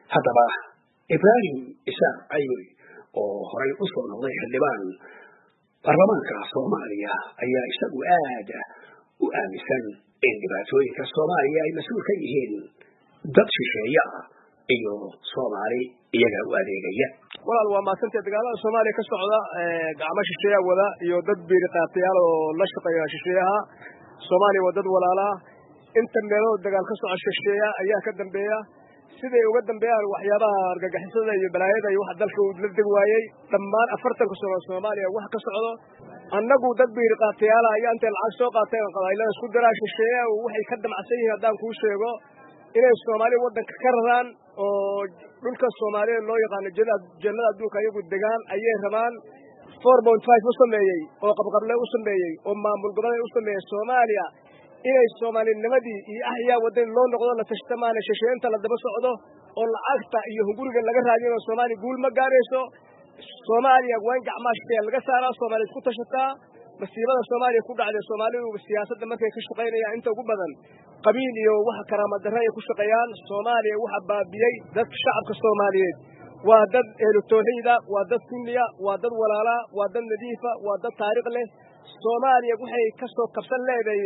haddaba Ibrahim Isaaq Ayuri oo horay u soo noqday xildhibaan baarlamaanka Soomaaliya ayaa isagu aad u aaminsan in dhibaatooyinka Soomaaliya ay mas'uul ka yihiin dad shisheeye iyo Soomaali iyaga u adeegaya. walaal waa maasanta dagaalada Soomaaliya ka socda gacmo shisheeye wada iyo dad biiriqaatayaal oo la shaqeeya shisheeyaha Soomaaliya wadad walaala inta meelo dagaal ka socda shisheeya ayaa ka dambeeya siday uga dambeeyaan waxyaabaha argagixisada iyo balaayada iyo wax dalka uu la deg waayay dhammaan 40 sano Soomaaliya wax ka socdo annagu dad biiriqaatayaal ayaa inta lacag soo qaateen qabaylada isku daraa shisheeya oo waxay ka damacsan yihiin hadaan ku sheego inay Soomaaliya wadanka ka raraan oo dhulka Soomaaliya loo yaqaan jannada adduunka ayagu degaan ayay rabaan 4.5 u sameeyay oo qabqable u sameeyay oo maamul goboleed u sameeyay Soomaaliya inay Soomaalinimadii iyo ahyaa wadan loo noqdo la tashtamaan shisheenta la daba socdo oo lacagta iyo hunguriga laga raadiyo Soomaaliya guul ma gaarayso Soomaaliya waan gacmaashkay laga saaraa Soomaaliya isku tashataa masiibada Soomaaliya ku dhacday Soomaaliya siyaasadda markay ka shaqeynayaan inta ugu badan qabiil iyo wax karaamad darro ay ku shaqeeyaan Soomaaliya waxa baabiyay dadka shacabka Soomaaliyeed waa dad ehlu tawxiida waa dad sunniya waa dad walaala waa dad nadiifa waa dad taariikh leh Soomaaliya waxay ka soo kabsan leedahay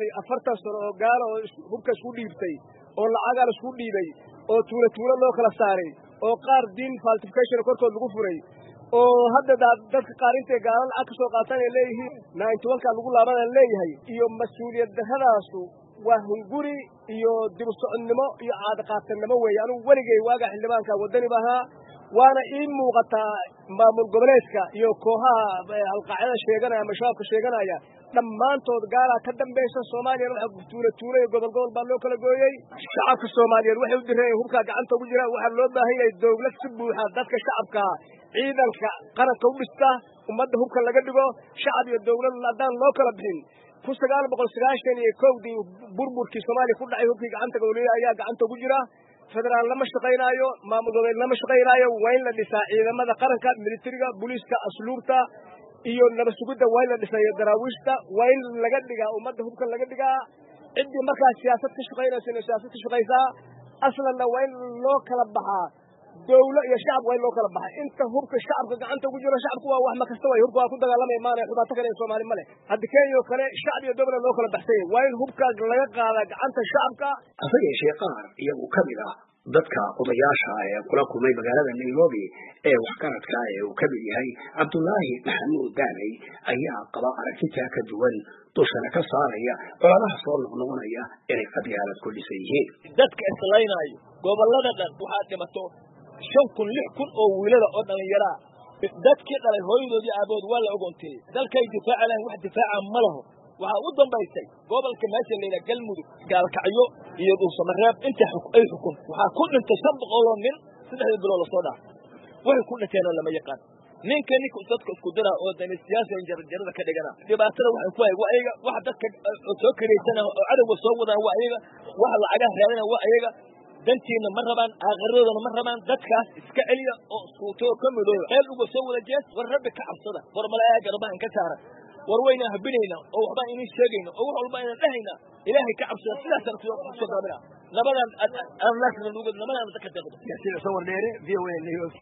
34 sano oo gaar oo hubka isku dhiibtay oo lacag isku dhiibay oo tuulo loo kala saaray oo qaar diin falsification korkood lagu furay oo hadda dadka qaar intay gaar lacag soo qaataan ay leeyihiin 91ka lagu laaban leeyahay iyo mas'uuliyad darradaasu waa hunguri iyo dib u socodnimo iyo caad qaatannimo weeyaan waligay waaga xildhibaanka wadani baha waana in muuqata maamul goboleedka iyo kooxaha alqaacida sheeganaya ama shabaabka sheeganaya dhammaantood gaala ka dambaysa Soomaaliya waxa tuulo iyo gobol baa loo kala gooyay shacabka Soomaaliyeed waxay u direen hubka gacanta ugu jira waxa loo baahan yahay dawlad si buuxa dadka shacabka ciidanka qaranka u dhista ummadda hubka laga dhigo shacab iyo dawlad ladaan loo kala bixin 1991 burburkii Soomaaliya ku dhacay hubkii gacanta gowliya ayaa gacanta ugu jira federal lama shaqeynaayo maamul goboleed lama shaqeynaayo waa in la dhisaa ciidamada qaranka militariga booliska asluubta iyo nabad sugidda waa in la dhisayo daraawiishta waa in laga dhigaa ummadda hubka laga dhigaa cidii markaa siyaasad ka shaqeysaa aslanna waa in loo kala baxaa dawlad iyo shacab waa in loo kala baxaa inta hubka shacabka gacanta ugu jira shacabku waa wax ma kasta way hubka ku dagaalamay maana xubata kale Soomaali male hadda Kenya kale shacab iyo dawlad loo kala baxsay waa in hubka laga qaada gacanta shacabka asaga sheeqaar iyagu kamid dadka odayaasha ee kula kulmay magaalada Nairobi ee waxqaradka uu ka mid yahay Abdullaahi Maxamuud Daanay ayaa qaba aragtida ka duwan dushana ka saaraya colaadaha soo noqonaya inay qabyaalad ku dhisay yihiin dadka islaynaayo gobolada dhan waxa dhimato 5,000 oo wiilada oo dhalinyara dadkii dhalay hooyadoodii aabood waa la ogoontay dalkay difaacalaan wax difaaca ma laho waxa u dambaysay gobolka meesha leeyahay galmudug gaalkacyo iyo dhuusamareeb inta ay xukun waxa ku dhintay 500 nin 3 bilood soo dhaaf way ku dhinteen lama yaqaan ninka dadka isku dara oo dan siyaasada jarjarada ka dhigana dhibaatada waxa ku ay ayaga wax dadka soo kareysana oo cadawga soo wadaan waa ayaga wax lacag raadina waa ayaga dantiina ma rabaan aakhiradoodana ma rabaan dadkaas iska celiya oo suuto ka midooba qeyb uga soo wada jees war rabbi ka cabsada war malaaga garbahan ka saara war weyna habinayna oo waxba inuu sheegayno oo wax walba inaan dhahayna ilaahay ka cabsada sidaas ku soo daabina nabadan aan la nabadan dadka dadka sida soo warneere VOA